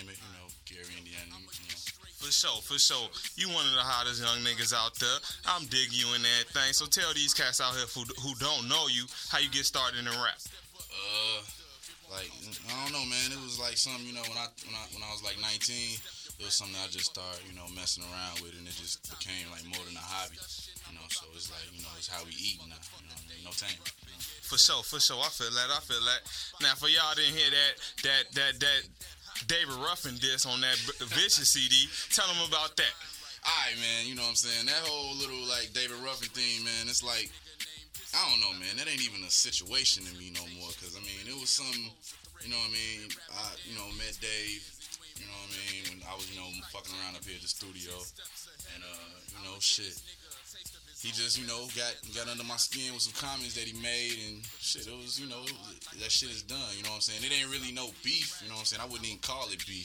it, Gary, Indiana, For sure, for sure. You one of the hottest young niggas out there. I'm digging you in everything. So tell these cats out here who don't know you how you get started in rap. Uh, like I don't know, man. It was like something, when I was like 19, it was something I just started, messing around with, and it just became like more than a hobby, So it's like, it's how we eat now, no time. For sure, for sure. I feel that. Now, for y'all didn't hear that David Ruffin diss on that Vicious CD, tell them about that. Alright, man, you know what I'm saying? That whole little, like, David Ruffin thing, man, it's like, I don't know, man. That ain't even a situation to me no more, because, I mean, it was something, you know what I mean? I, met Dave, you know what I mean, when I was, fucking around up here at the studio, and, shit. He just, got under my skin with some comments that he made, and shit, it was, that shit is done, you know what I'm saying? It ain't really no beef, you know what I'm saying? I wouldn't even call it beef,